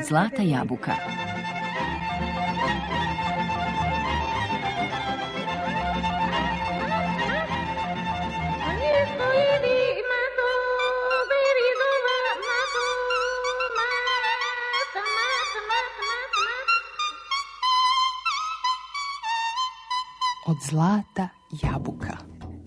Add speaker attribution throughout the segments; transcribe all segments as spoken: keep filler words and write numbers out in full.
Speaker 1: Zlata jabuka. Od zlata jabuka.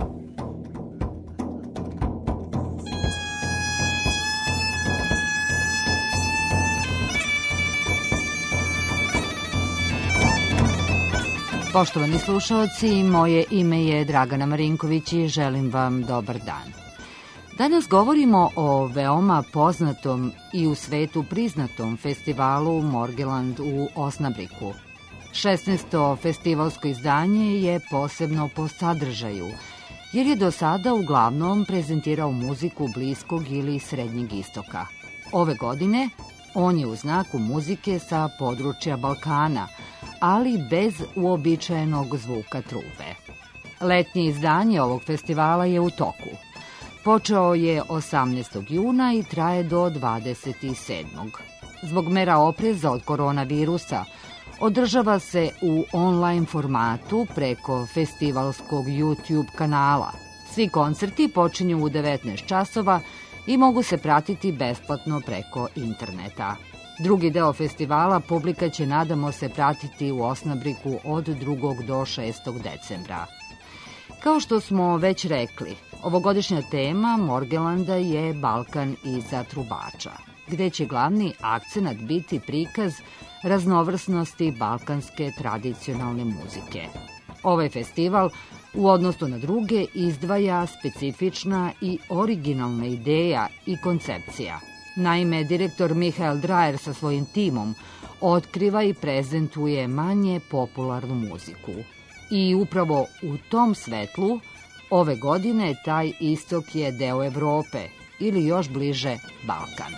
Speaker 2: Poštovani slušaoci, moje ime je Dragana Marinković i želim vam dobar dan. Danas govorimo o veoma poznatom i u svetu priznatom festivalu Morgeland u Osnabriku. šesnaesto festivalsko izdanje je posebno po sadržaju, jer je do sada uglavnom prezentirao muziku Bliskog ili Srednjeg istoka. Ove godine on je u znaku muzike sa područja Balkana, ali bez uobičajenog zvuka trube. Letnje izdanje ovog festivala je u toku. Počeo je osamnaestog juna i traje do dvadeset sedmog Zbog mera opreza od koronavirusa, održava se u online formatu preko festivalskog YouTube kanala. Svi koncerti počinju u devetnaest časova i mogu se pratiti besplatno preko interneta. Drugi deo festivala publika će, nadamo se, pratiti u Osnabriku od drugog do šestog decembra. Kao što smo već rekli, ovogodišnja tema Morgelanda je Balkan iza trubača, gde će glavni akcenat biti prikaz raznovrsnosti balkanske tradicionalne muzike. Ovaj festival u odnosu na druge izdvaja specifična i originalna ideja i koncepcija. Naime, direktor Mihael Drajer sa svojim timom otkriva i prezentuje manje popularnu muziku. I upravo u tom svetlu ove godine taj istok je deo Evrope ili još bliže Balkan.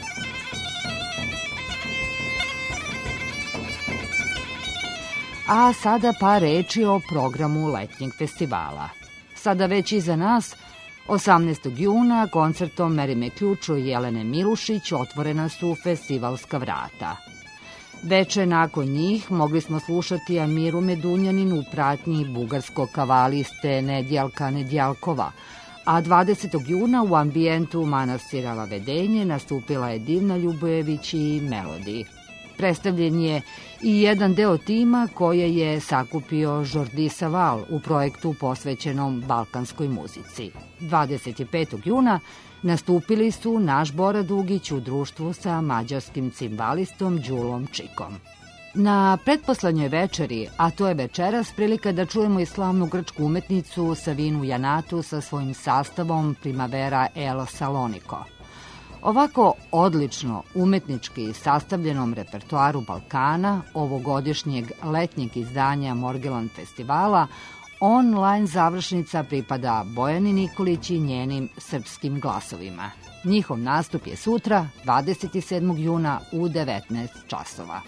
Speaker 2: A sada par reči o programu letnjeg festivala. Sada već iza nas, osamnaestog juna, koncertom Merime Ključo i Jelene Milušić otvorena su festivalska vrata. Veče nakon njih mogli smo slušati Amiru Medunjanin u pratnji bugarskog kavaliste Nedjalka Nedjalkova, a dvadesetog juna u ambijentu manastira Vedenje nastupila je Divna Ljubojević i Melodi. Predstavljen je i jedan deo tima koje je sakupio Jordi Savall u projektu posvećenom balkanskoj muzici. dvadeset petog juna nastupili su naš Bora Dugić u društvu sa mađarskim cimbalistom Đulom Čikom. Na pretposlednjoj večeri, a to je večeras, prilika da čujemo i slavnu grčku umetnicu Savinu Janatu sa svojim sastavom Primavera El Saloniko. Ovako odlično umetnički sastavljenom repertoaru Balkana, ovogodišnjeg letnjeg izdanja Morgeland festivala, online završnica pripada Bojani Nikolić i njenim srpskim glasovima. Njihov nastup je sutra, dvadeset sedmog juna u devetnaest časova.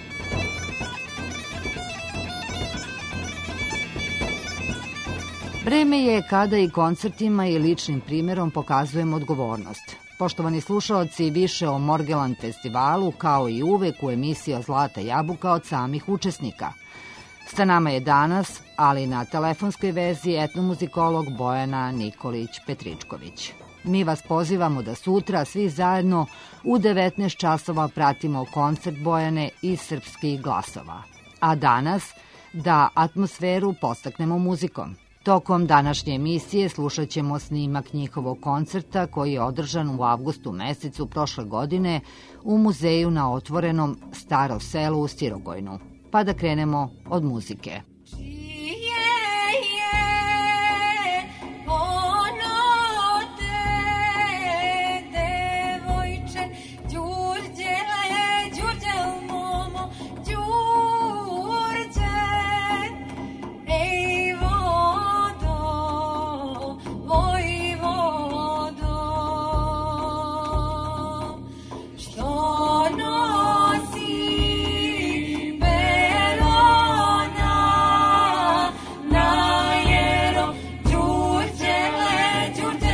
Speaker 2: Vreme je kada i koncertima i ličnim primjerom pokazujemo odgovornost. Poštovani slušalci, više o Morgeland festivalu, kao i uvek u emisiji Zlata jabuka od samih učesnika. Sa nama je danas, ali na telefonskoj vezi, etnomuzikolog Bojana Nikolić-Petričković. Mi vas pozivamo da sutra svi zajedno u devetnaest časova pratimo koncert Bojane iz srpskih glasova. A danas da atmosferu podstaknemo muzikom. Tokom današnje emisije slušat ćemo snimak njihovog koncerta koji je održan u avgustu mesecu prošle godine u muzeju na otvorenom Staro selo u Stirogojnu. Pa da krenemo od muzike.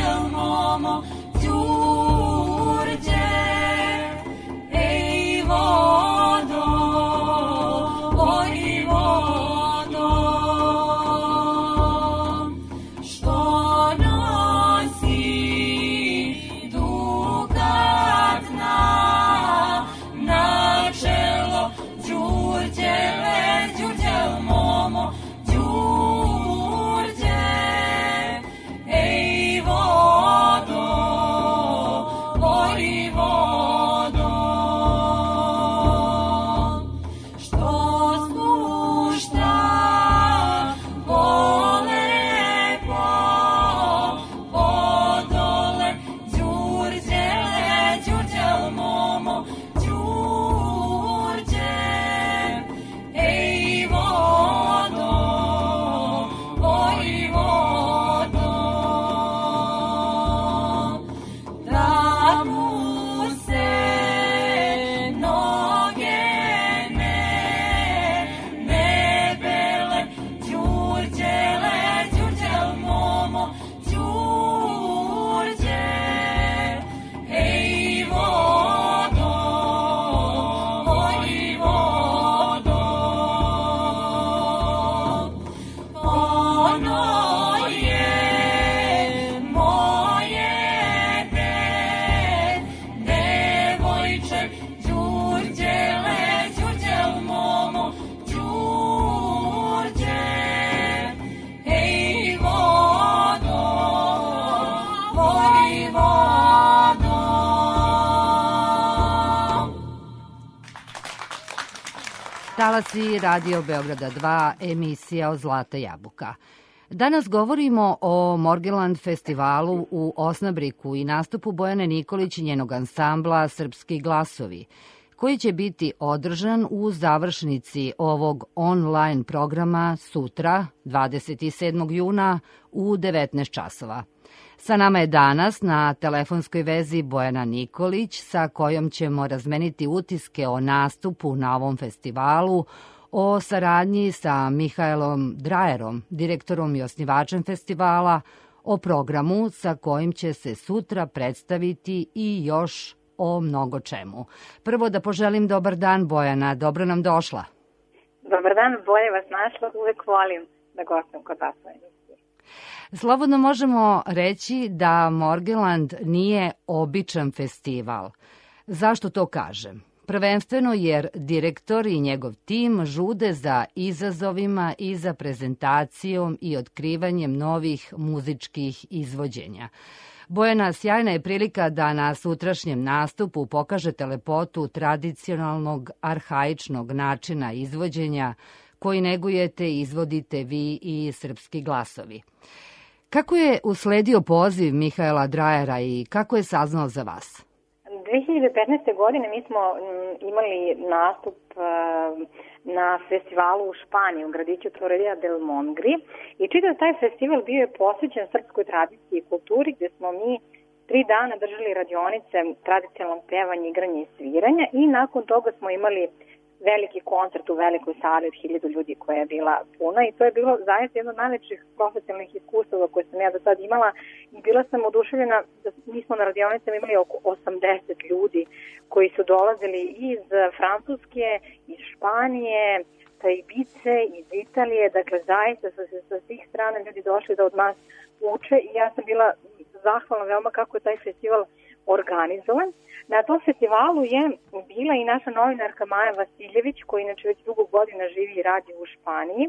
Speaker 3: Giurge, ej,
Speaker 2: Talasi Radio Beograda dva, emisija od Zlata jabuka. Danas govorimo o Morgeland festivalu u Osnabriku i nastupu Bojane Nikolić i njenog ansambla Srpski glasovi, koji će biti održan u završnici ovog online programa sutra, dvadeset sedmog juna u devetnaest časova. Sa nama je danas na telefonskoj vezi Bojana Nikolić, sa kojom ćemo razmeniti utiske o nastupu na ovom festivalu, o saradnji sa Mihaelom Drajerom, direktorom i osnivačem festivala, o programu sa kojim će se sutra predstaviti i još o mnogo čemu. Prvo da poželim dobar dan, Bojana, dobro nam došla.
Speaker 3: Dobar dan, bolje vas našla, uvek volim da gostim kod vas u emisiji.
Speaker 2: Slobodno možemo reći da Morgeland nije običan festival. Zašto to kažem? Prvenstveno jer direktor i njegov tim žude za izazovima i za prezentacijom i otkrivanjem novih muzičkih izvođenja. Bojana, sjajna je prilika da na sutrašnjem nastupu pokažete lepotu tradicionalnog, arhaičnog načina izvođenja koji negujete i izvodite vi i Srpski glasovi. Kako je usledio poziv Mihaela Drajera i kako je saznao za vas?
Speaker 3: dve hiljade petnaeste. godine mi smo imali nastup na festivalu u Španiji, u gradiću Torrella del Montgri, i čitav taj festival bio je posvećen srpskoj tradiciji i kulturi, gde smo mi tri dana držali radionice tradicionalnog pevanja, igranja i sviranja, i nakon toga smo imali veliki koncert u velikoj sali od hiljadu ljudi koja je bila puna, i to je bilo zaista jedno od najlepših profesionalnih iskustava koje sam ja do sad imala, i bila sam oduševljena da mi smo na radionicama imali oko osamdeset ljudi koji su dolazili iz Francuske, iz Španije, sa Ibice, iz Italije, dakle zaista su se sa svih strana ljudi došli da od nas uče, i ja sam bila zahvalna veoma kako je taj festival organizovan. Na tom festivalu je bila i naša novinarka Maja Vasiljević, koja inače već dugo godina živi i radi u Španiji.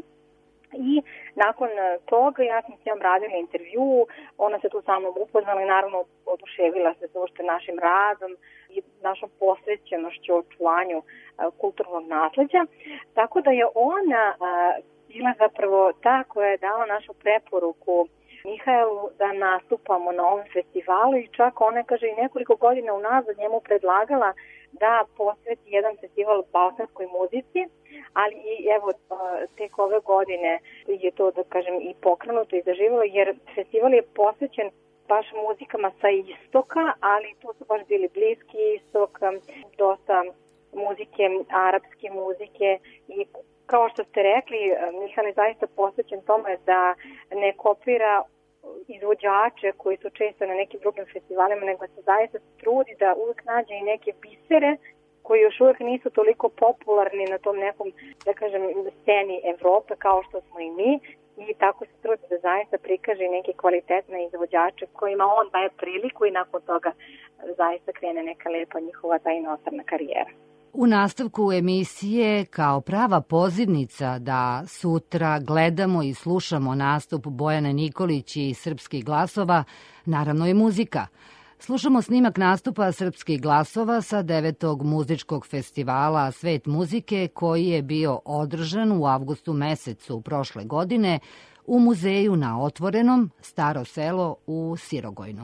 Speaker 3: I nakon toga ja sam s njom radila intervju, ona se tu sa mnom upoznala i naravno oduševila se uopšte našim radom i našom posvećenošću očuvanju kulturnog nasleđa. Tako da je ona bila zapravo ta koja je dala našu preporuku Mihaelu da nastupamo na ovom festivalu, i čak ona, kaže, i nekoliko godina unazad njemu predlagala da posveti jedan festival balkanskoj muzici, ali i evo tek ove godine je to, da kažem, i pokrenuto i zaživalo, jer festival je posvećen baš muzikama sa istoka, ali to su baš bili Bliski istok, dosta muzike, arapske muzike, i kao što ste rekli, Mihael je zaista posvećen tome da ne kopira izvođače koji su često na nekim drugim festivalima, nego se zaista trudi da uvijek nađe i neke bisere koji još uvijek nisu toliko popularni na tom nekom, da kažem, sceni Evrope kao što smo i mi, i tako se trudi da zaista prikaže neke kvalitetne izvođače kojima on daje priliku, i nakon toga zaista krene neka lepa njihova ta inostrana karijera.
Speaker 2: U nastavku emisije, kao prava pozivnica da sutra gledamo i slušamo nastup Bojane Nikolić i Srpskih glasova, naravno je muzika. Slušamo snimak nastupa Srpskih glasova sa devetog muzičkog festivala Svet muzike, koji je bio održan u avgustu mesecu prošle godine u muzeju na Otvorenom, Staro selo u Sirogojnu.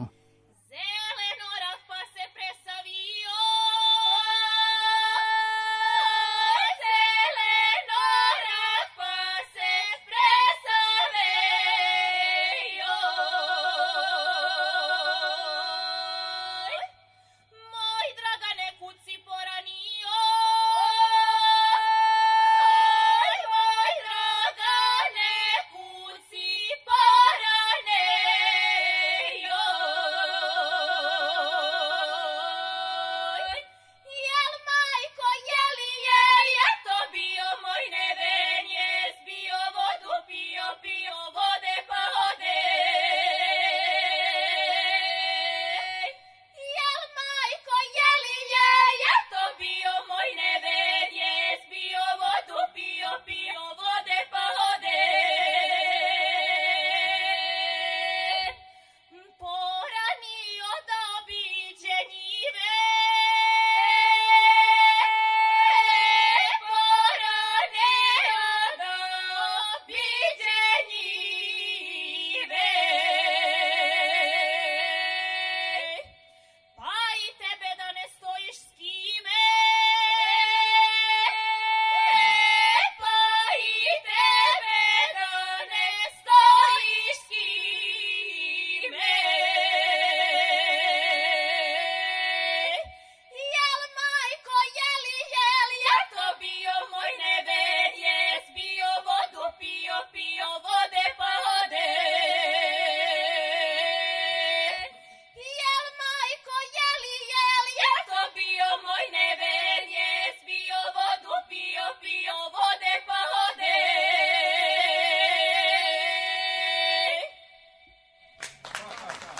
Speaker 4: Oh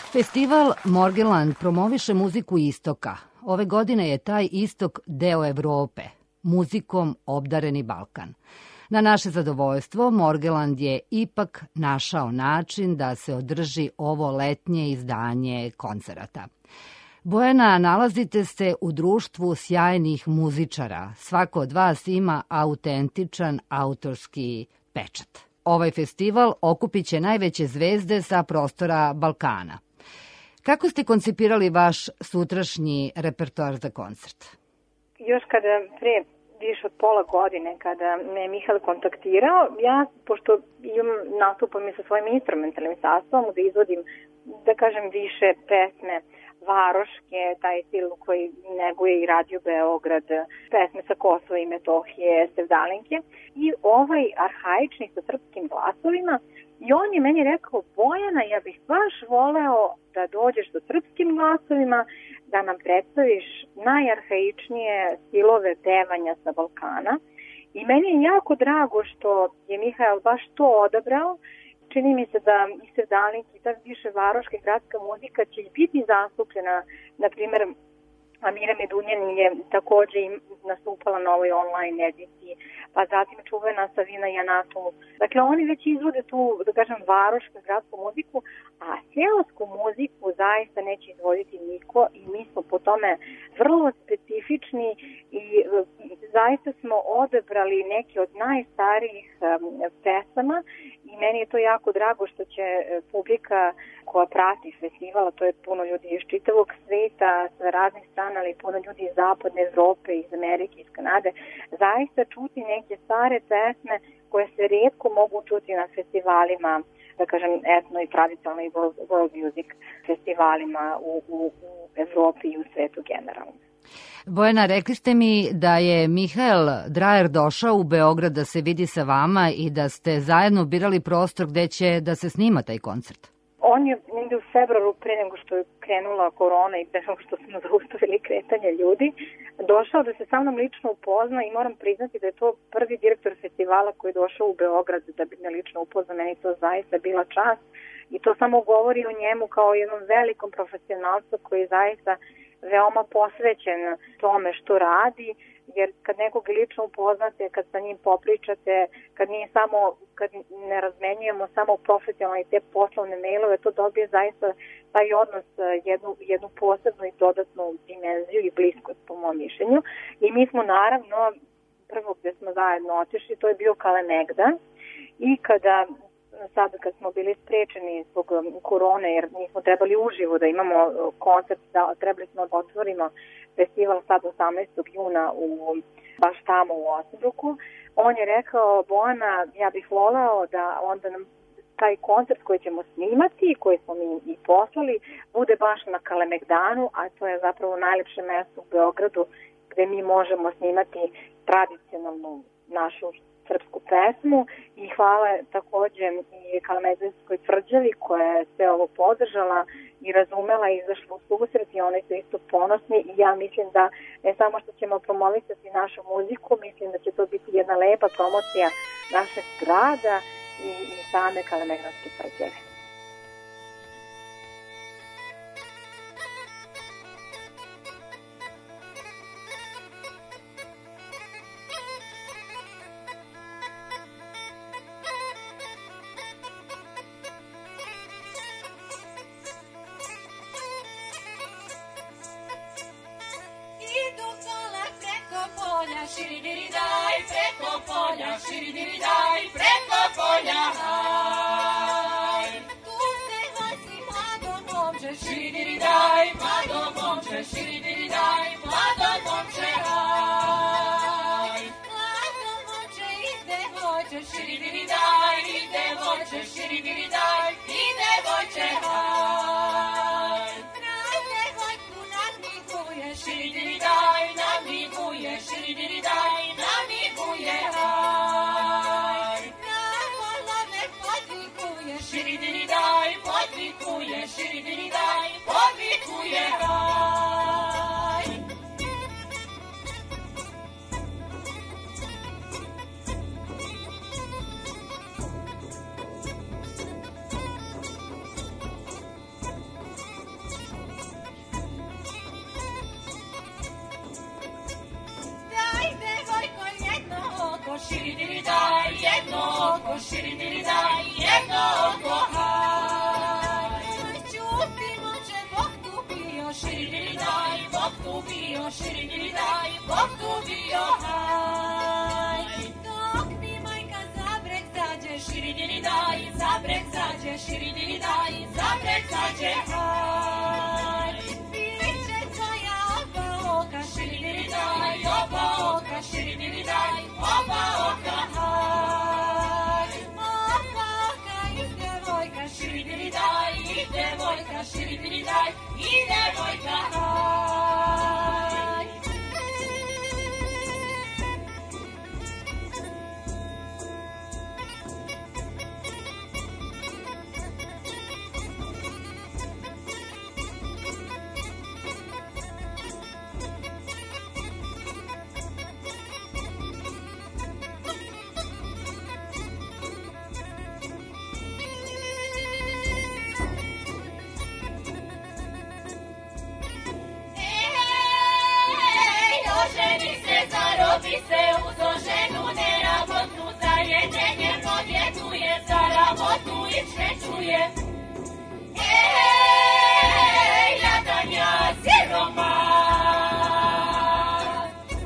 Speaker 2: Festival Morgenland promoviše muziku istoka. Ove godine je taj istok deo Evrope, muzikom obdareni Balkan. Na naše zadovoljstvo, Morgenland je ipak našao način da se održi ovo letnje izdanje koncerata. Bojana, nalazite se u društvu sjajnih muzičara. Svako od vas ima autentičan autorski pečat. Ovaj festival okupit će najveće zvezde sa prostora Balkana. Kako ste koncipirali vaš sutrašnji repertoar za koncert?
Speaker 3: Još kada pre više od pola godine, kada me je Mihael kontaktirao, ja, pošto imam nastupam i sa svojim instrumentalnim sastavom, da izvodim, da kažem, više pesme varoške, taj stil koji neguje i Radio Beograd, pesme sa Kosova i Metohije, sevdalinke, i ovaj arhaični sa srpskim glasovima. I on je meni rekao, Bojana, ja bih baš voleo da dođeš sa srpskim glasovima, da nam predstaviš najarhaičnije stilove pevanja sa Balkana. I meni je jako drago što je Mihael baš to odabrao. Čini mi se da i sevdalinki i tako više varoška i gradska muzika će biti zastupljena, na primjer, Amira Medunjanin je takođe nastupala na ovoj online ediciji, pa zatim čuvena Savina Janatu. Dakle, oni već izvode tu, da kažem, varošku gradsku muziku, a seosku muziku zaista neće izvoditi niko i mi smo po tome vrlo specifični i zaista smo odebrali neke od najstarijih pesama i meni je to jako drago što će publika koja prati festivala, to je puno ljudi iz čitavog sveta, sa raznih strana, ali puno ljudi iz zapadne Evrope, iz Amerike, iz Kanade, zaista čuti neke stare pesme koje se rijetko mogu čuti na festivalima, da kažem, etno i tradicionalno i world, world music festivalima u, u, u Evropi i u svetu generalno.
Speaker 2: Bojana, rekli ste mi da je Mihael Drajer došao u Beograd da se vidi sa vama i da ste zajedno birali prostor gde će da se snima taj koncert.
Speaker 3: On je negde u februaru, pre nego što je krenula korona i pre nego što smo zaustavili kretanje ljudi, došao da se sa mnom lično upozna i moram priznati da je to prvi direktor festivala koji je došao u Beograd da bi me lično upozna. Meni to zaista bila čast i to samo govori o njemu kao jednom velikom profesionalcu koji je zaista veoma posvećen tome što radi, jer kad nekog lično upoznate, kad sa njim popričate, kad nije samo, kad ne razmenjujemo samo profesionalne i te poslovne mailove, to dobije zaista taj odnos jednu, jednu posebnu i dodatnu dimenziju i bliskost po mom mišljenju. I mi smo naravno, prvo gde smo zajedno otišli, to je bio Kalemegdan i kada sad kad smo bili sprečeni zbog korone, jer nismo trebali uživo da imamo koncert, da trebali smo da otvorimo festival sad osamnaestog juna u, baš tamo u Osnabruku, on je rekao, Bojana, ja bih voleo da onda nam taj koncert koji ćemo snimati, koji smo mi i poslali, bude baš na Kalemegdanu, a to je zapravo najlepše mesto u Beogradu gde mi možemo snimati tradicionalnu našu srpsku pesmu i hvala takođe i Kalemegdanskoj tvrđavi koja je sve ovo podržala i razumela i izašla u susret i oni su isto ponosni i ja mislim da ne samo što ćemo promovisati našu muziku, mislim da će to biti jedna lepa promocija našeg grada i, i same Kalemegdanske tvrđave.
Speaker 4: Širidiridaj, preko polja, širidiridaj, preko polja, haj. Tu se glasi mlado momče, širidiridaj, mlado momče, širidiridaj, mlado momče, haj. Mlado momče ide voće, širidiridaj, ide voće, širidiridaj, ide voće, haj. Radne hojku nadmiguje, širidiridaj, nadmiguje, širidiridaj, namiguje, haj. Na golove podvikuje, širidiridaj, podvikuje, širidiridaj, podvikuje, haj. širidiri daj, jedno oko haj. Čuti moće, Bog tu bio, širidiri daj, Bog tu bio, širidiri daj, Bog tu bio haj. Dok mi majka za breg zađe, širidiri daj, za breg zađe, širidiri daj, za breg zađe haj. Biće tvoja oba oka, širidiri daj, oba oka, širidiri daj, oba oka haj. Oba oka i devojka, širidiri daj, i devojka, širidiri daj, i devojka haj. Zarobi se uz ženu neramotnu, za jedenje podjetuje, za ramotu i švećuje. Ej, jadanja siroman.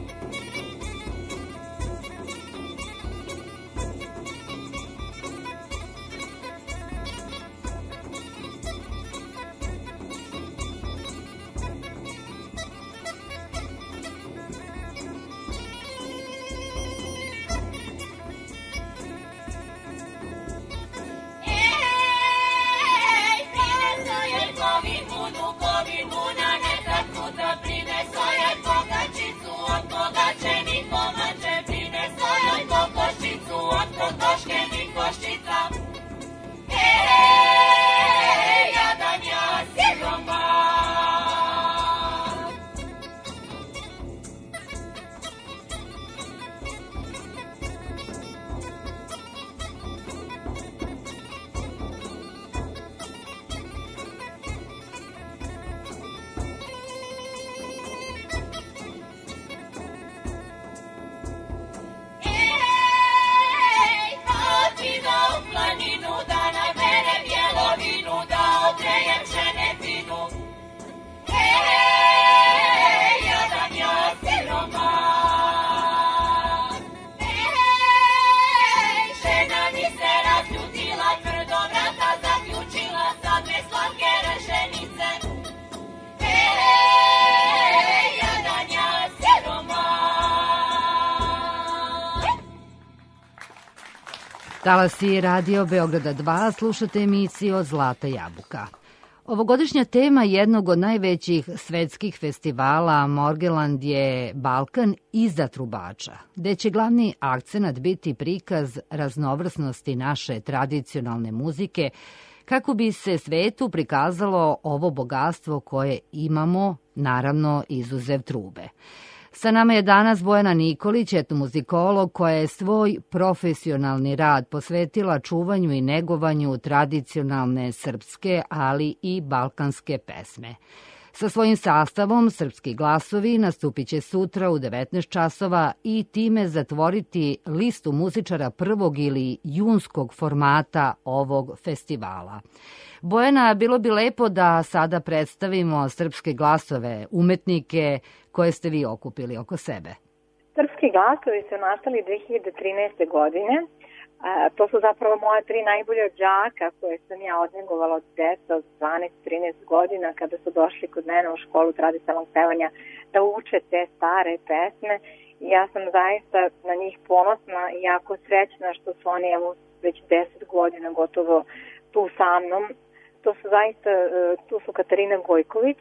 Speaker 2: Talasi Radio Beograda dva, slušate emisiju Zlata jabuka. Ovogodišnja tema jednog od najvećih svetskih festivala Morgeland je Balkan iza trubača, gde će glavni akcenat biti prikaz raznovrsnosti naše tradicionalne muzike, kako bi se svetu prikazalo ovo bogatstvo koje imamo, naravno izuzev trube. Sa nama je danas Bojana Nikolić, etnomuzikolog, koja je svoj profesionalni rad posvetila čuvanju i negovanju tradicionalne srpske, ali i balkanske pesme. Sa svojim sastavom Srpski glasovi nastupit će sutra u devetnaest časova i time zatvoriti listu muzičara prvog ili junskog formata ovog festivala. Bojana, bilo bi lepo da sada predstavimo Srpske glasove, umetnike koje ste vi okupili oko sebe.
Speaker 3: Srpski glasovi su nastali dve hiljade trinaeste. godine. A, to su zapravo moja tri najbolja đaka koje sam ja odnegovala od deca od dvanaest trinaest godina kada su došli kod mene u školu tradicionalnog pevanja da uče te stare pesme. I ja sam zaista na njih ponosna i jako srećna što su oni evo, već deset godina gotovo tu sa mnom. To su zaista, tu su Katarina Gojković,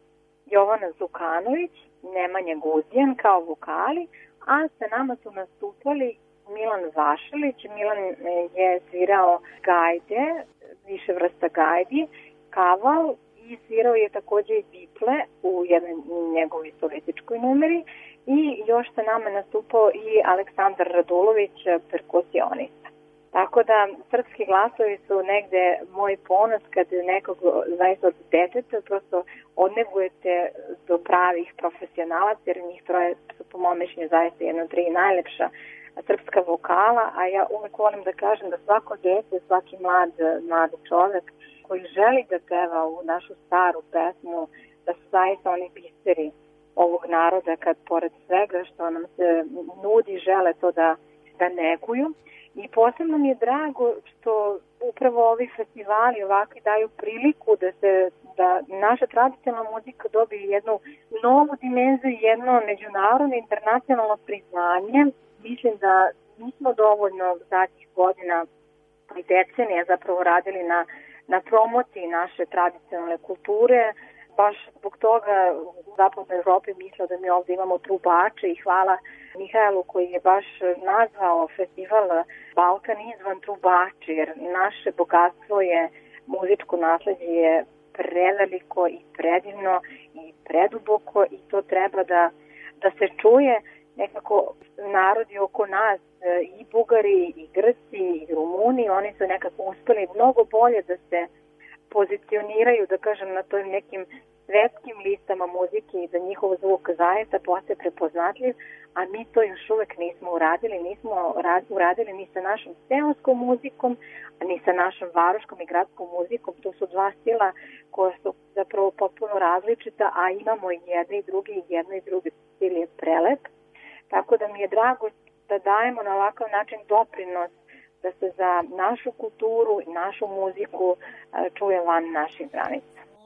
Speaker 3: Jovana Zukanović, Nemanja Guzjan kao vokali, a sa nama su nastupali Milan Vašilić. Milan je svirao gajde, više vrsta gajdi, kaval i svirao je takođe i biple u jednoj njegovoj solističkoj numeri i još sa nama nastupao i Aleksandar Radulović, perkusionista. Tako da srpski glasovi su negde moj ponos kad nekog zaista od deteta prosto odnegujete do pravih profesionalaca, jer njih troje su po mom mišljenju zaista jedno tri najlepša srpska vokala, a ja uvek volim da kažem da svako dete, svaki mlad, mlad čovek koji želi da peva u našu staru pesmu, da su zaista oni biseri ovog naroda, kad pored svega što nam se nudi, žele to da, da neguju. I posebno mi je drago što upravo ovi festivali ovakvi daju priliku da se da naša tradicionalna muzika dobije jednu novu dimenziju, jedno međunarodno internacionalno priznanje. Mislim da nismo dovoljno zadnjih godina i decenija zapravo radili na, na promociji naše tradicionalne kulture. Baš zbog toga u zapadnoj Evropi misle da mi ovdje imamo trubače i hvala Mihajlu koji je baš nazvao festival Balkan izvan trubači, jer naše bogatstvo je, muzičko nasleđe je preveliko i predivno i preduboko i to treba da, da se čuje. Nekako narodi oko nas, i Bugari, i Grci, i Rumuni, oni su nekako uspeli mnogo bolje da se pozicioniraju, da kažem, na toj nekim svetskim listama muzike i da njihov zvuk zaista postaje prepoznatljiv, a mi to još uvek nismo uradili, nismo uradili ni sa našom seoskom muzikom, ni sa našom varoškom i gradskom muzikom. To su dva stila koja su zapravo potpuno različita, a imamo i jedne i druge i jedno i drugi stil je prelep. Tako da mi je drago da dajemo na ovakav način doprinos da se za našu kulturu i našu muziku čuje van naših granica.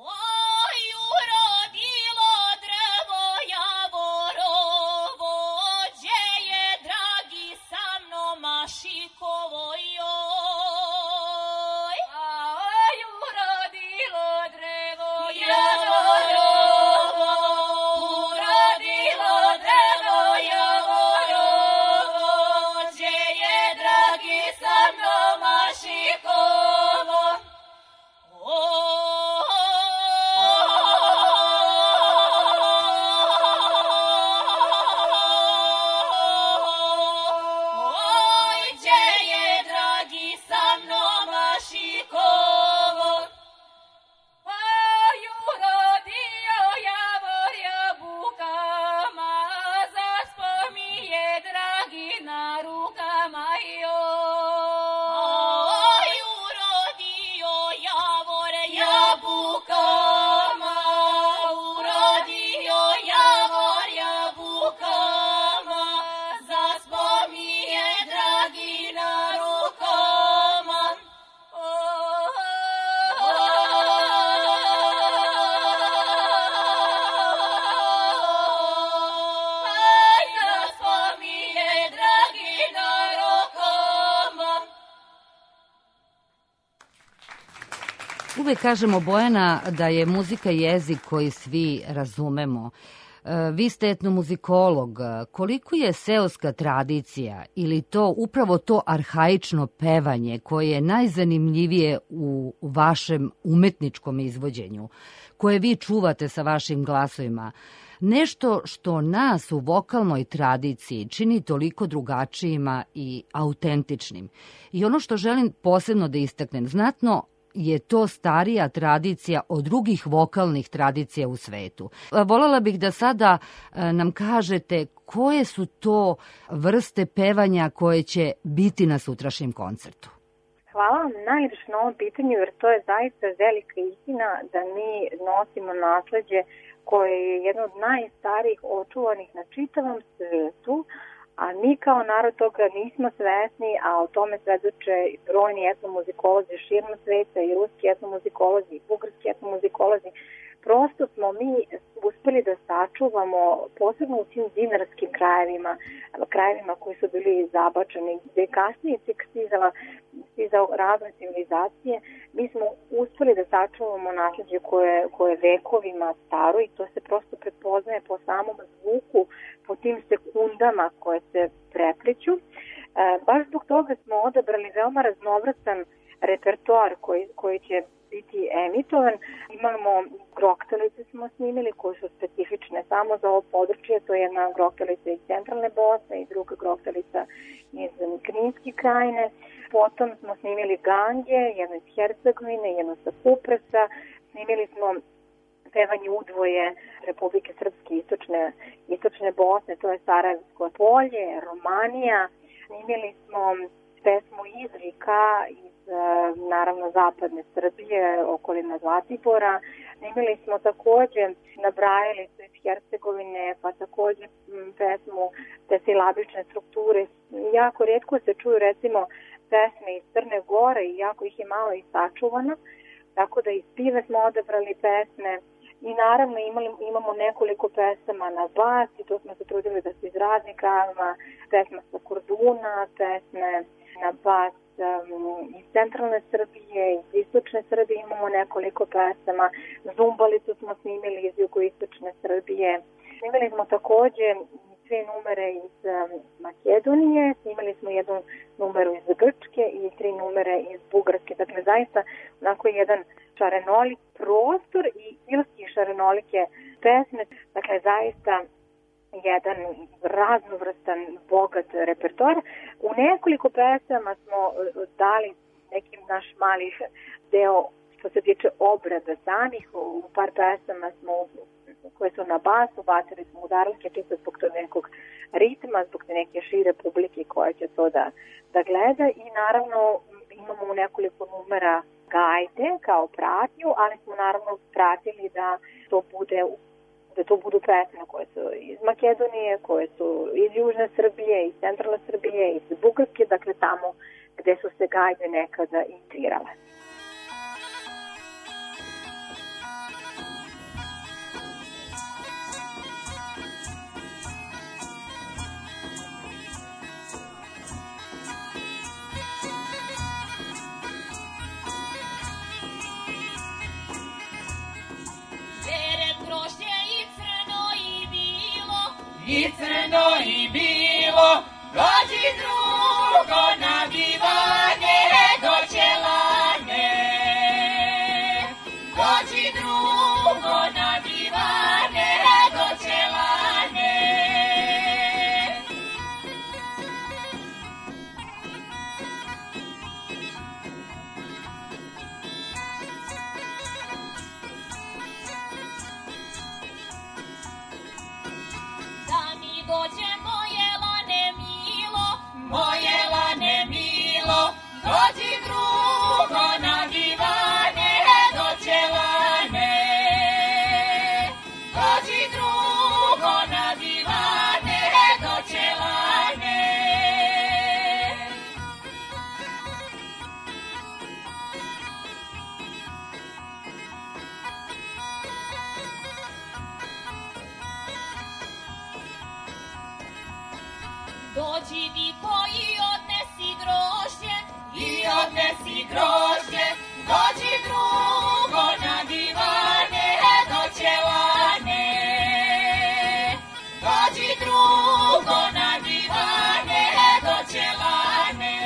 Speaker 2: Uvek kažemo, Bojana, da je muzika jezik koji svi razumemo. Vi ste etnomuzikolog. Koliko je seoska tradicija ili to upravo to arhaično pevanje koje je najzanimljivije u vašem umetničkom izvođenju, koje vi čuvate sa vašim glasovima, nešto što nas u vokalnoj tradiciji čini toliko drugačijima i autentičnim? I ono što želim posebno da istaknem, znatno je to starija tradicija od drugih vokalnih tradicija u svetu. Voljela bih da sada nam kažete koje su to vrste pevanja koje će biti na sutrašnjem koncertu.
Speaker 3: Hvala vam najviše na ovom pitanju, jer to je zaista velika istina da mi nosimo nasleđe koje je jedno od najstarijih očuvanih na čitavom svetu, a mi kao narod toga nismo svesni, a o tome svedoče brojni etnomuzikolozi širom sveta, i ruski etnomuzikolozi, i bugarski etnomuzikolozi. Prosto smo mi uspeli da sačuvamo, posebno u tim dinarskim krajevima, krajevima koji su bili zabačeni, gde je kasnije tek stizala, stizao razvoj civilizacije. Mi smo uspeli da sačuvamo nasleđe koje, koje je vekovima staro i to se prosto prepoznaje po samom zvuku, po tim sekundama koje se prepliću. E, baš zbog toga smo odabrali veoma raznovratan repertoar koji, koji će biti emitovan. Imamo groktalice smo snimili koje su specifične samo za ovo područje. To je jedna groktalica iz centralne Bosne i druga groktalica iz Kninske krajine. Potom smo snimili gange, jedno iz Hercegovine, jedno sa Kupresa. Snimili smo pevanje udvoje Republike Srpske istočne, istočne Bosne, to je Sarajevsko polje, Romanija, Snimili smo pesmu Izrika iz, naravno, zapadne Srbije, okolina Zlatibora. Snimili smo takođe na Brajelicu iz Hercegovine, pa takođe pesmu te silabične strukture. Jako retko se čuju, recimo, pesme iz Crne Gore i jako ih je malo i sačuvano, tako da iz Pive smo odabrali pesme i naravno imali, imamo nekoliko pesama na bas i to smo se trudili da se iz raznih krajeva, pesma sa Korduna, pesme na bas um, iz centralne Srbije, iz istočne Srbije imamo nekoliko pesama, Zumbalicu smo snimili iz jugoistočne Srbije, snimili smo takođe sve numere iz um, Makedonije, snimali smo jednu numeru iz Grčke i tri numere iz Bugarske. Dakle, zaista onako jedan šarenolik prostor i stilski šarenolike pesme. Dakle, zaista jedan raznovrstan, bogat repertoar. U nekoliko pesama smo dali nekim naš mali deo što se tiče obrada samih. U par pesama smo koje su na basu, bacili smo udarlike čisto zbog tog nekog ritma, zbog te neke šire publike koja će to da, da gleda i naravno imamo u nekoliko numera gajde kao pratnju, ali smo naravno pratili da to bude da to budu pesme koje su iz Makedonije, koje su iz Južne Srbije, iz centralne Srbije, iz Bugarske, dakle tamo gde su se gajde nekada intirale.
Speaker 4: I crno i bilo, dođi drugo na divane, doće lane. Dođi drugo na divane, doće lane. Dođe moje lane milo, moje lane milo, dođi drugo na divane, doće lane. Dođi drugo na divane, doće lane. Dođi Viko i odnesi grožđe, i odnesi grožđe, dođi drugo na divane, doće lane. Dođi drugo na divane, doće lane.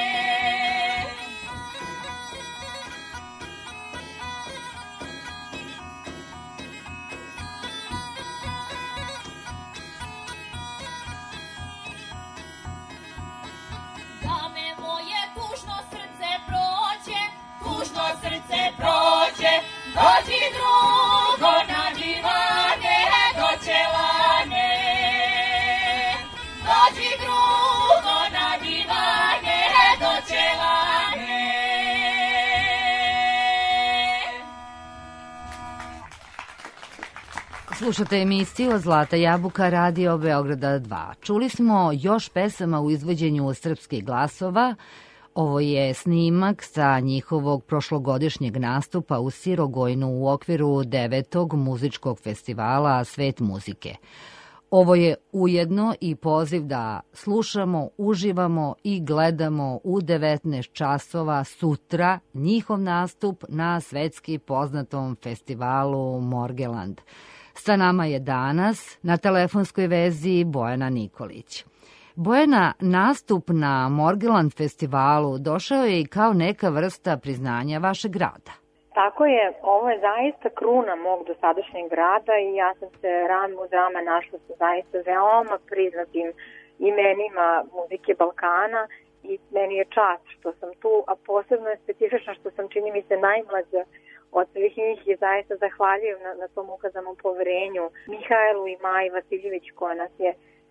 Speaker 4: Srce prođe, dođi drugo na divane, doće lane. Dođi drugo na divane, doće lane.
Speaker 2: Slušate emisiju Zlata jabuka Radio Beograda dva. Čuli smo još pesama u izvođenju srpskih glasova. Ovo je snimak sa njihovog prošlogodišnjeg nastupa u Sirogojnu u okviru devetog muzičkog festivala Svet muzike. Ovo je ujedno i poziv da slušamo, uživamo i gledamo u devetnaest časova sutra njihov nastup na svetski poznatom festivalu Morgeland. Sa nama je danas na telefonskoj vezi Bojana Nikolić. Bojana, nastup na Morgeland festivalu došao je i kao neka vrsta priznanja vašeg grada.
Speaker 3: Tako je, ovo je zaista kruna mog dosadašnjeg rada i ja sam se ram uz rame našla sa zaista veoma priznatim imenima muzike Balkana i meni je čast što sam tu, a posebno je specifično što sam, čini mi se, najmlađa od svih njih i zaista zahvaljujem na, na tom ukazanom poverenju Mihajlu i Maji Vasiljević koja nas je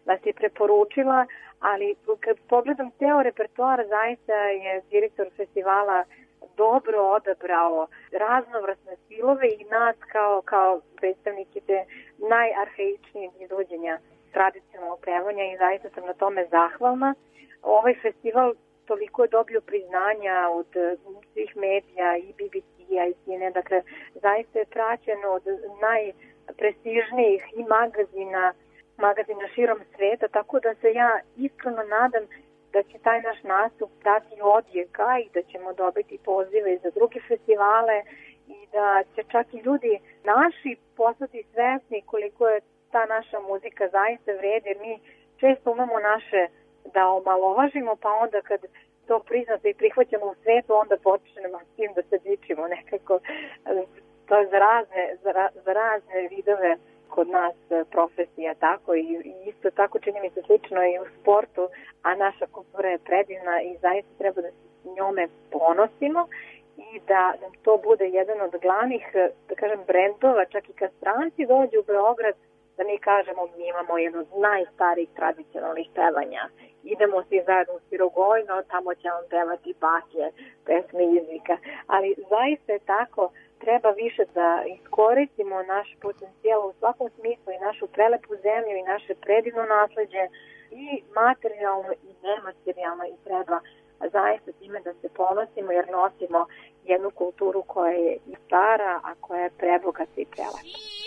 Speaker 3: vas je preporučila, ali kad pogledam ceo repertoar, zaista je direktor festivala dobro odabrao raznovrsne stilove i nas kao, kao predstavnike te najarhaičnijeg izvođenja tradicionalnog pevanja i zaista sam na tome zahvalna. Ovaj festival toliko je dobio priznanja od svih medija i B B C-a i Cine, dakle zaista je praćen od najprestižnijih i magazina, magazina širom sveta, tako da se ja iskreno nadam da će taj naš nastup dati odjeka i da ćemo dobiti pozive za druge festivale i da će čak i ljudi naši postati svesni koliko je ta naša muzika zaista vredi, jer mi često umemo naše da omalovažimo, pa onda kad to priznate i prihvaćamo u svetu, onda počnemo s tim da se dičimo nekako. To je za razne, za, za razne vidove kod nas profesija tako i, i isto tako čini mi se slično i u sportu, a naša kultura je predivna i zaista treba da se njome ponosimo i da nam to bude jedan od glavnih, da kažem, brendova, čak i kad stranci dođu u Beograd, da mi kažemo mi imamo jedno od najstarijih tradicionalnih pevanja. Idemo svi zajedno u Sirogojno, tamo će vam pevati bake, pesme izvika. Ali zaista je tako, treba više da iskoristimo naš potencijal u svakom smislu i našu prelepu zemlju i naše predivno nasleđe i materijalno i nematerijalno i treba zaista time da se ponosimo jer nosimo jednu kulturu koja je i stara, a koja je prebogata i prelepa.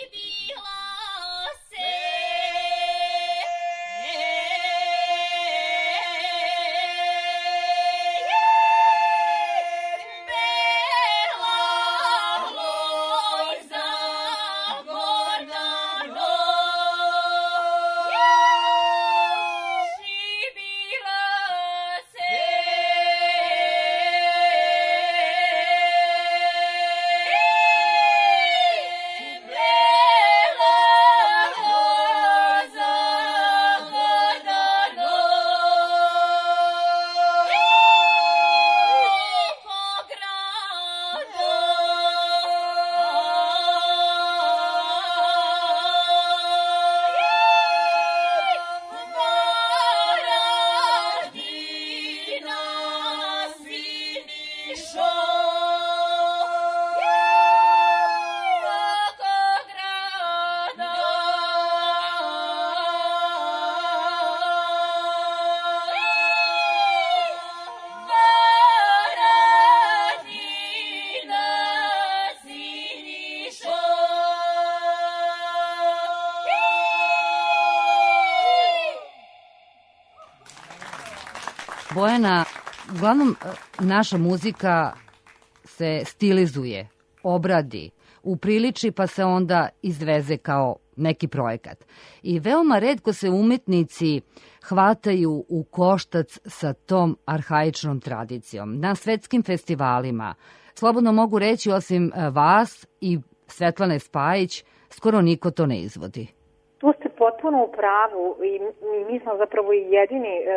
Speaker 2: Bojana, uglavnom naša muzika se stilizuje, obradi, upriliči pa se onda izveze kao neki projekat. I veoma retko se umetnici hvataju u koštac sa tom arhaičnom tradicijom. Na svetskim festivalima, slobodno mogu reći, osim vas i Svetlane Spajić, skoro niko to ne izvodi.
Speaker 3: Tu ste potpuno u pravu i mi smo zapravo i jedini e,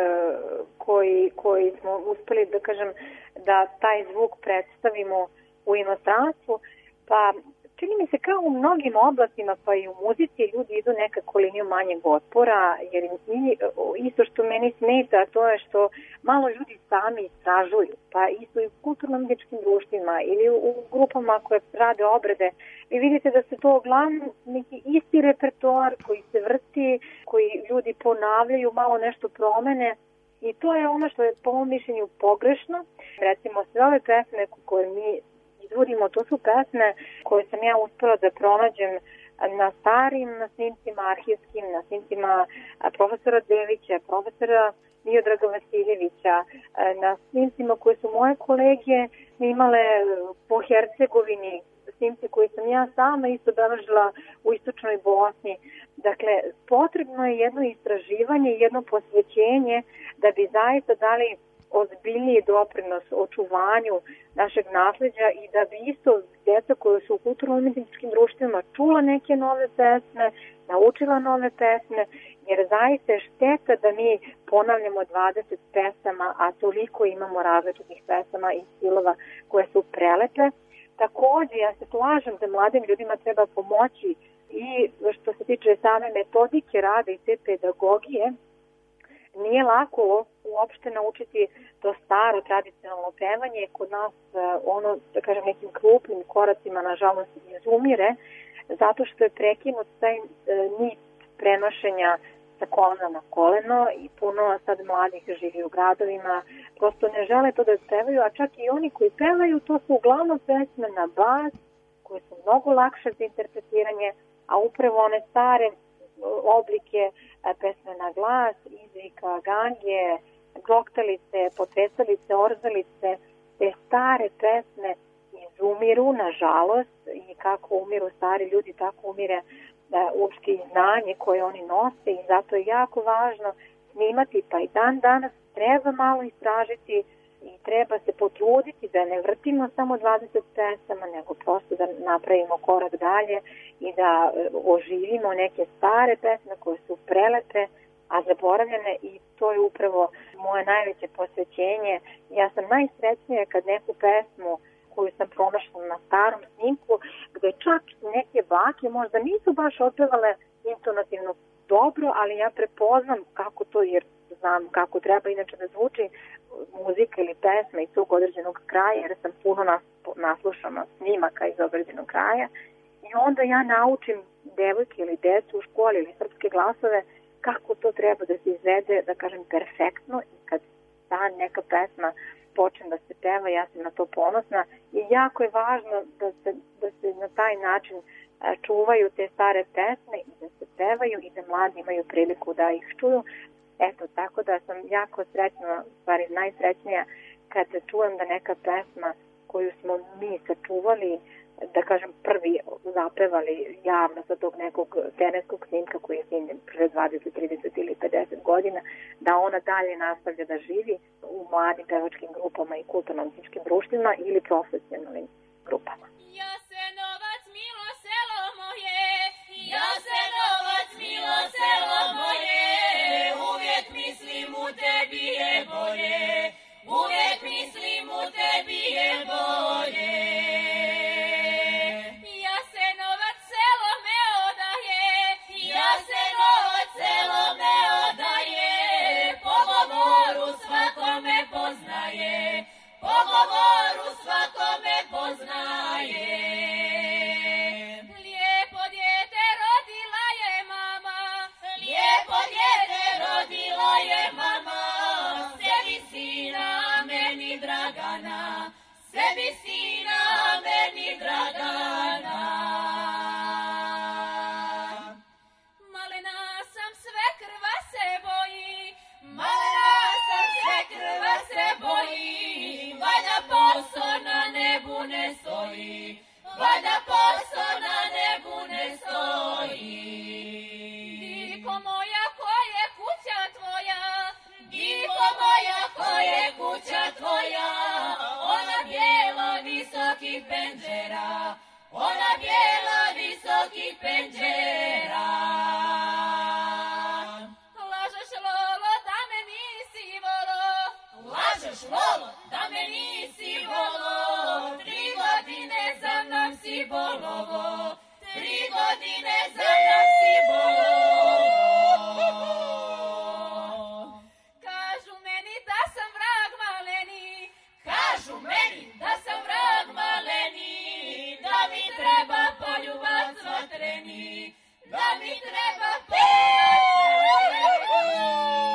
Speaker 3: koji, koji smo uspeli da kažem da taj zvuk predstavimo u inostranstvu, pa čini mi se kao u mnogim oblastima, pa i u muzici ljudi idu nekako liniju manjeg otpora, jer isto što meni smeta to je što malo ljudi sami istražuju, pa isto i u kulturno-umjetničkim društvima ili u grupama koje rade obrede. Vi vidite da se to uglavnom neki isti repertoar koji se vrti, koji ljudi ponavljaju, malo nešto promene i to je ono što je po mom mišljenju pogrešno. Recimo sve ove pesme koje mi izvodimo, to su pesme koje sam ja uspela da pronađem na starim snimcima arhivskim, na snimcima profesora Devića, profesora Miodraga Vasiljevića, na snimcima koje su moje kolege imale po Hercegovini, snimci koje sam ja sama isto beležila u istočnoj Bosni. Dakle, potrebno je jedno istraživanje i jedno posvećenje da bi zaista dali ozbiljniji doprinos očuvanju našeg nasleđa i da bi isto djeca koje su u kulturno-umjetničkim društvima čula neke nove pesme, naučila nove pesme, jer zaista je šteta da mi ponavljamo dvadeset pesama, a toliko imamo različitih pesama i stilova koje su prelepe. Takođe, ja se slažem da mladim ljudima treba pomoći i što se tiče same metodike rada i te pedagogije, nije lako uopšte naučiti to staro tradicionalno pevanje. Kod nas ono, da kažem, nekim krupnim koracima nažalost izumire, zato što je prekinut taj e, nit prenošenja sa kolena na koleno i puno sad mladih živi u gradovima, prosto ne žele to da pevaju, a čak i oni koji pevaju, to su uglavnom pesme na bas, koje su mnogo lakše za interpretiranje, a upravo one stare oblike pesme na glas, izvika, gange, gloktalice, potresalice, orzalice, te stare pesme izumiru, nažalost, i kako umiru stari ljudi, tako umire da, uopšte i znanje koje oni nose, i zato je jako važno snimati, pa i dan danas treba malo istražiti i treba se potruditi da ne vrtimo samo dvadeset pesama, nego prosto da napravimo korak dalje i da oživimo neke stare pesme koje su prelepe, a zaboravljene, i to je upravo moje najveće posvećenje. Ja sam najsrećnija kad neku pesmu koju sam pronašla na starom snimku, gde čak neke bake možda nisu baš otpevale intonativno dobro, ali ja prepoznam kako to, jer znam kako treba inače da zvuči muzika ili pesma iz tog određenog kraja, jer sam puno nas, naslušana snimaka iz određenog kraja, i onda ja naučim devojke ili decu u školi ili srpske glasove kako to treba da se izvede, da kažem, perfektno, i kad ta neka pesma počne da se peva, ja sam na to ponosna, i jako je važno da se, da se na taj način čuvaju te stare pesme i da se pevaju i da mladi imaju priliku da ih čuju. Eto, tako da sam jako srećna, stvari najsrećnija, kada čujem da neka pesma koju smo mi sačuvali, da kažem, prvi zapevali javno sa tog nekog terenskog snimka koji je snimljen pre dvadeset, trideset ili pedeset godina, da ona dalje nastavlja da živi u mladim pevačkim grupama i kulturno-umjetničkim društvima ili profesionalnim grupama.
Speaker 4: Jasenovac, milo selo moje, Jasenovac, milo selo moje, uvijek mislim u tebi je bolje, uvijek mislim u tebi je bolje. Jasenovac, selo me odaje, Jasenovac, selo me odaje, po govoru svakome poznaje, po govoru svakome poznaje. Lijepo dijete rodila je mama, lijepo dijete rodila je mama, sebi sina, meni Dragana, sebi sina, meni Dragana. Malena sam sve krva se boji, malena sam sve krva se boji, valjda posao na nebu ne stoji, valjda posao na nebu ne stoji. Diko moja, ko je kuća tvoja, Diko moja, ko je kuća tvoja, ona bijela visokih penđera, ona bijela visokih penđera. Lažeš lolo da me nisi volo, lažeš lolo da me nisi volo, tri godine za mnom si bolovo, tri godine za mnom si bolovo. Kažu meni da sam vrag maleni, kažu meni da sam vrag maleni, da mi treba poljubac vatreni, da mi treba poljubac vatreni.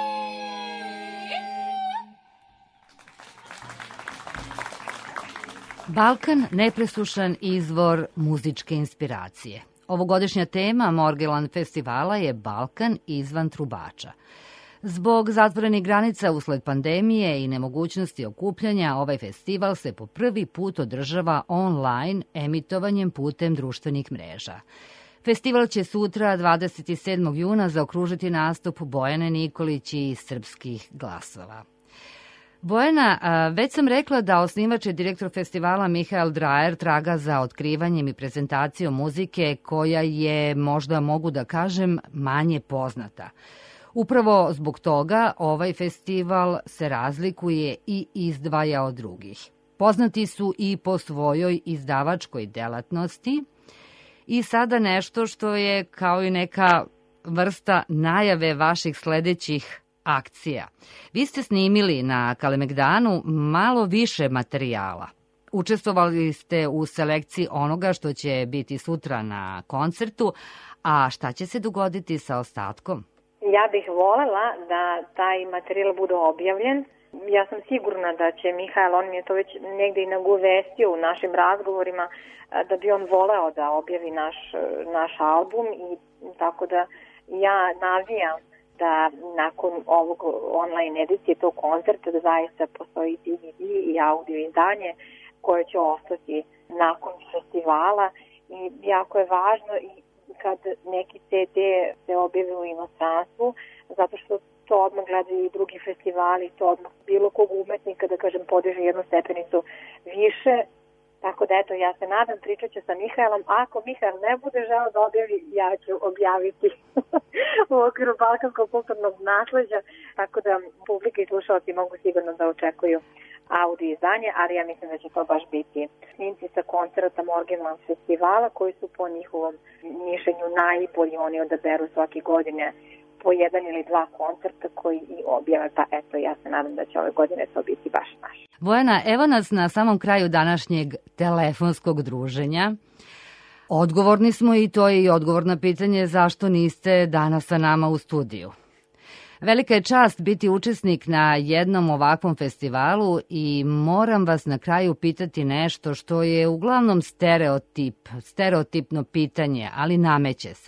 Speaker 2: Balkan, nepresušan izvor muzičke inspiracije. Ovogodišnja tema Morgeland festivala je Balkan izvan trubača. Zbog zatvorenih granica usled pandemije i nemogućnosti okupljanja, ovaj festival se po prvi put održava online emitovanjem putem društvenih mreža. Festival će sutra, dvadeset sedmog juna, zaokružiti nastup Bojane Nikolić i Srpskih glasova. Bojana, već sam rekla da osnivač i direktor festivala Mihael Drajer traga za otkrivanjem i prezentacijom muzike koja je, možda mogu da kažem, manje poznata. Upravo zbog toga ovaj festival se razlikuje i izdvaja od drugih. Poznati su i po svojoj izdavačkoj delatnosti I sada nešto što je kao i neka vrsta najave vaših sledećih akcija. Vi ste snimili na Kalemegdanu malo više materijala. Učestvovali ste u selekciji onoga što će biti sutra na koncertu, a šta će se dogoditi sa ostatkom?
Speaker 3: Ja bih volela da taj materijal bude objavljen. Ja sam sigurna da će Mihajl, on mi je to već negde i nagovestio u našim razgovorima, da bi on voleo da objavi naš, naš album i tako da ja navijam da nakon ovog online edicije tog koncerta da zaista postoji D V D i audio izdanje koje će ostati nakon festivala i jako je važno i kad neki C D se objavi u inostranstvu, zato što to odmah gledaju i drugi festivali, to odmah bilo kog umetnika, da kažem, podiže jednu stepenicu više. Tako da eto, ja se nadam, pričat ću sa Mihajlom. Ako Mihajl ne bude želeo da objavi, ja ću objaviti u okviru balkanskog kulturnog nasleđa. Tako da publika i slušalci mogu sigurno da očekuju audio izdanje, ali ja mislim da će to baš biti snimci sa koncerta Morgenland festivala koji su po njihovom mišljenju najbolji, oni odaberu svake godine po jedan ili dva koncerta koji i objave, pa eto, ja se nadam da će ove godine to biti baš naš.
Speaker 2: Bojana, evo nas na samom kraju današnjeg telefonskog druženja. Odgovorni smo i to je i odgovor na pitanje zašto niste danas sa nama u studiju. Velika je čast biti učesnik na jednom ovakvom festivalu i moram vas na kraju pitati nešto što je uglavnom stereotip, stereotipno pitanje, ali nameće se.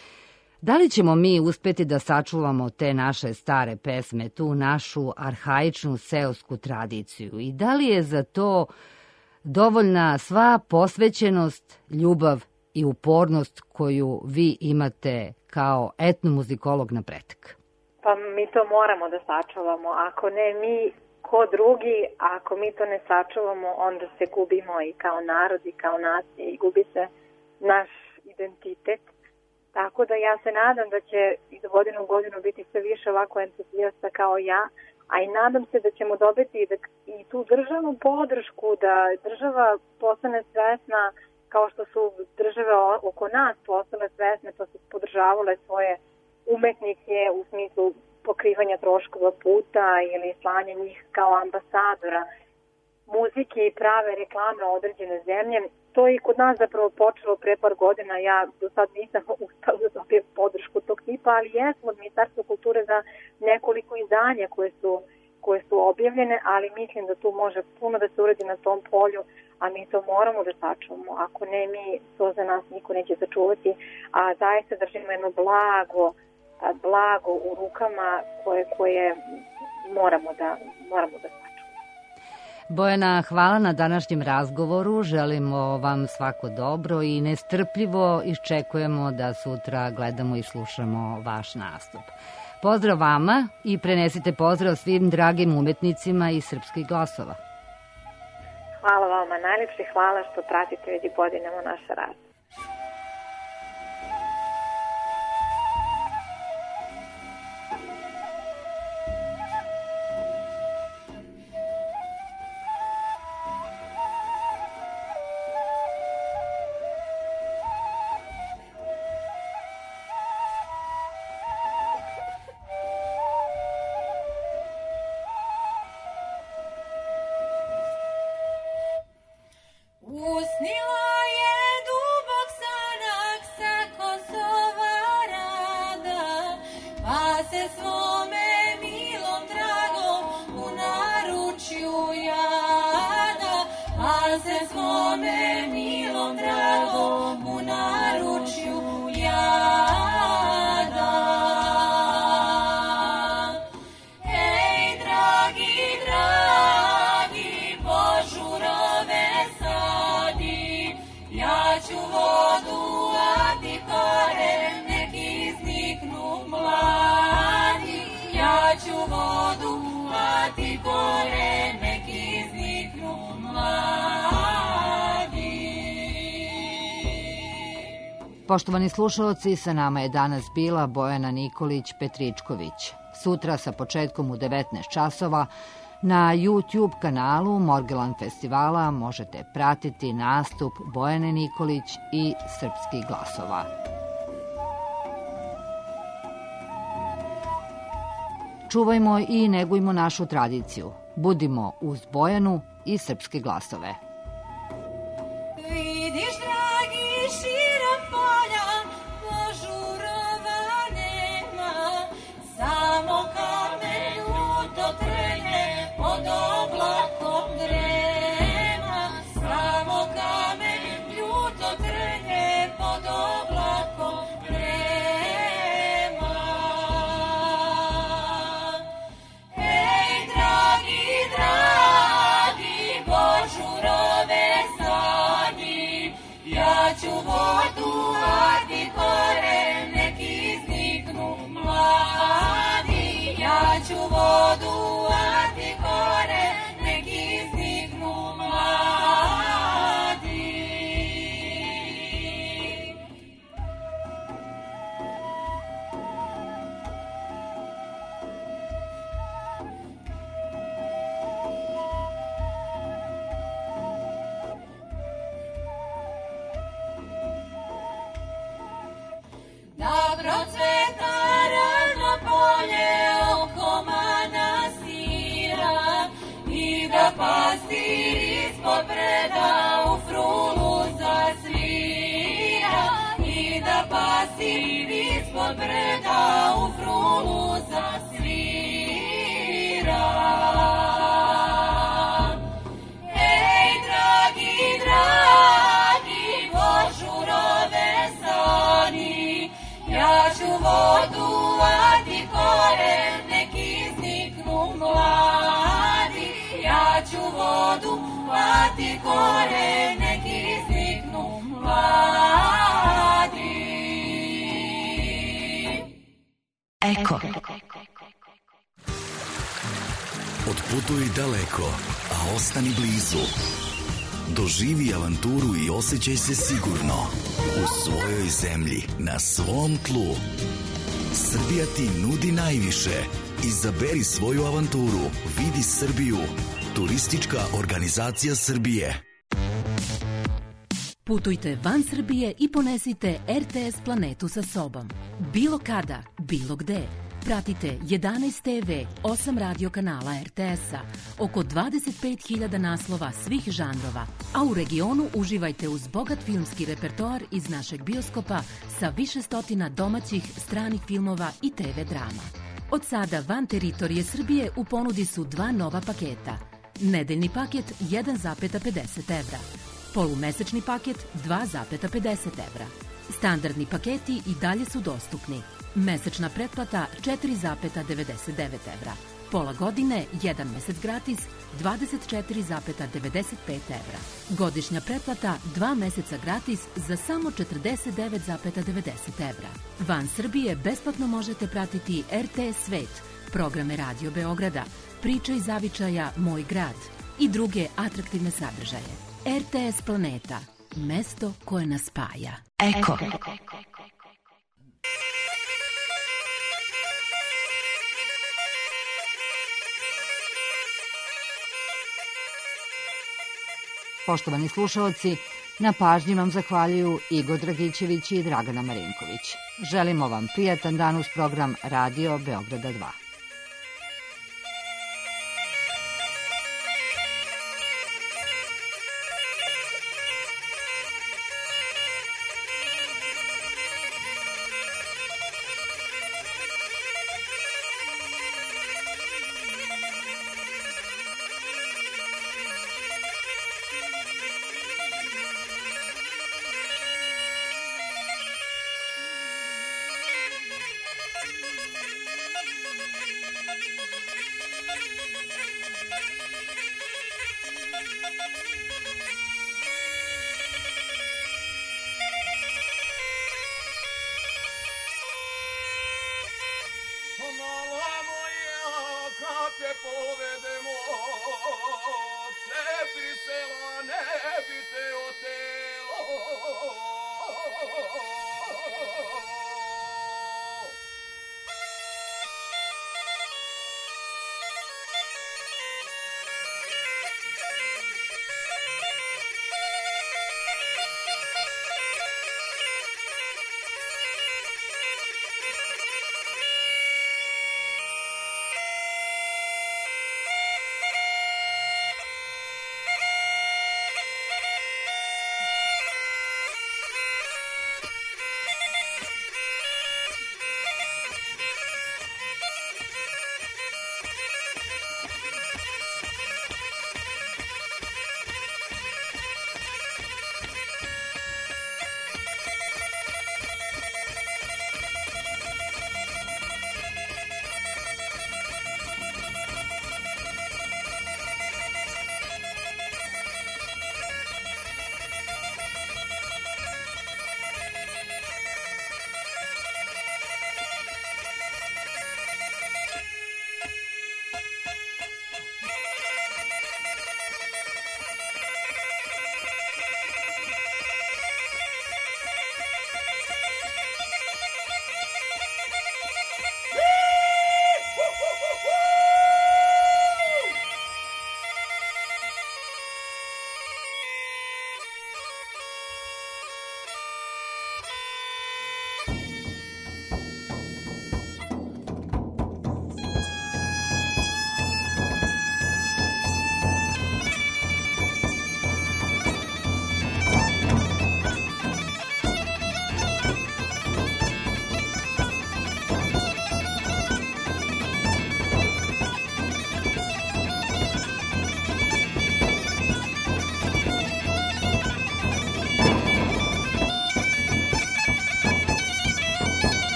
Speaker 2: Da li ćemo mi uspeti da sačuvamo te naše stare pesme, tu našu arhaičnu seosku tradiciju i da li je za to dovoljna sva posvećenost, ljubav i upornost koju vi imate kao etnomuzikolog na pretek?
Speaker 3: Pa mi to moramo da sačuvamo. Ako ne mi, ko drugi, ako mi to ne sačuvamo, onda se gubimo i kao narod i kao nacija i gubi se naš identitet. Tako da ja se nadam da će iz godine u godinu biti sve više ovako entuzijasta kao ja, a i nadam se da ćemo dobiti da, i tu državnu podršku, da država postane svesna kao što su države oko nas postale svesne, pa su podržavale svoje umetnike u smislu pokrivanja troškova puta ili slanja njih kao ambasadora muzike i prave reklame određene zemlje. To je i kod nas zapravo počelo pre par godina, ja do sad nisam uspela da dobijem podršku tog tipa, ali jesmo od Ministarstva kulture za nekoliko izdanja koje su, koje su objavljene, ali mislim da tu može puno da se uradi na tom polju, a mi to moramo da sačuvamo. Ako ne mi, to za nas niko neće sačuvati, a zaista držimo jedno blago, blago u rukama koje, koje moramo da, moramo da sačuvamo.
Speaker 2: Bojana, hvala na današnjem razgovoru, želimo vam svako dobro i nestrpljivo iščekujemo da sutra gledamo i slušamo vaš nastup. Pozdrav vama i prenesite pozdrav svim dragim umetnicima iz Srpskih glasova.
Speaker 3: Hvala vama, najljepše hvala što pratite već godinama naš rad.
Speaker 4: Usnila je dubok sanak sa Kosova rada, pa se svome milom dragom u naručju jada, pa se svome milom dragom u naručju jada. Ej, dragi, dragi, požurove ja ću vodu, a ti koren nek izniknu mladi. Ja ću vodu, a ti koren nek izniknu mladi.
Speaker 2: Poštovani slušalci, sa nama je danas bila Bojana Nikolić-Petričković. Sutra sa početkom u devetnaest časova Na YouTube kanalu Morgeland festivala možete pratiti nastup Bojane Nikolić i Srpskih glasova. Čuvajmo i negujmo našu tradiciju. Budimo uz Bojanu i Srpske glasove.
Speaker 4: Vidiš, dragi, širom polja, požurova nema, samo kamen ljuto trene pod oblakom drema, samo kamen ljuto trene pod oblakom drema. Ej, dragi, dragi, požurove sadi, ja ću vodu vati kore, nek izniknu mladi. Ja ću vodu vati kore, nek izniknu mladi. Da procveta rano polje oko manastira i da pastir ispod breda u frulu zasvira i da pastir ispod breda u frulu zasvira. Ej, dragi, dragi, požurove sani, ja ću vodu vati kore, nek izniknu mladi. Ja ću vodu vati kore, nek izniknu mladi.
Speaker 1: Eko.
Speaker 5: Otputuj daleko, a ostani blizu. Doživi avanturu i osjećaj se sigurno u svojoj zemlji, na svom tlu. Srbija ti nudi najviše. Izaberi svoju avanturu. Vidi Srbiju. Turistička organizacija Srbije.
Speaker 6: Putujte van Srbije i ponesite R T S planetu sa sobom. Bilo kada, bilo gde. Pratite jedanaest te ve, osam radio kanala R T S-a, oko dvadeset pet hiljada naslova svih žanrova, a u regionu uživajte uz bogat filmski repertoar iz našeg bioskopa sa više stotina domaćih, stranih filmova i te ve drama. Od sada van teritorije Srbije u ponudi su dva nova paketa. Nedeljni paket jedan zarez pedeset evra, polumesečni paket dva zarez pedeset evra. Standardni paketi i dalje su dostupni. Mesečna pretplata četiri zarez devedeset devet evra. Pola godine, jedan mesec gratis, dvadeset četiri zarez devedeset pet evra. Godišnja pretplata, dva meseca gratis za samo četrdeset devet zarez devedeset evra. Van Srbije besplatno možete pratiti R T S Svet, programe Radio Beograda, Priče iz zavičaja Moj grad i druge atraktivne sadržaje. R T S Planeta, mesto koje nas spaja.
Speaker 1: Eko.
Speaker 2: Poštovani slušalci, na pažnji vam zahvaljuju Igor Dragićević i Dragana Marinković. Želimo vam prijatan dan uz program Radio Beograda dva.
Speaker 7: Mala moja, kad te povede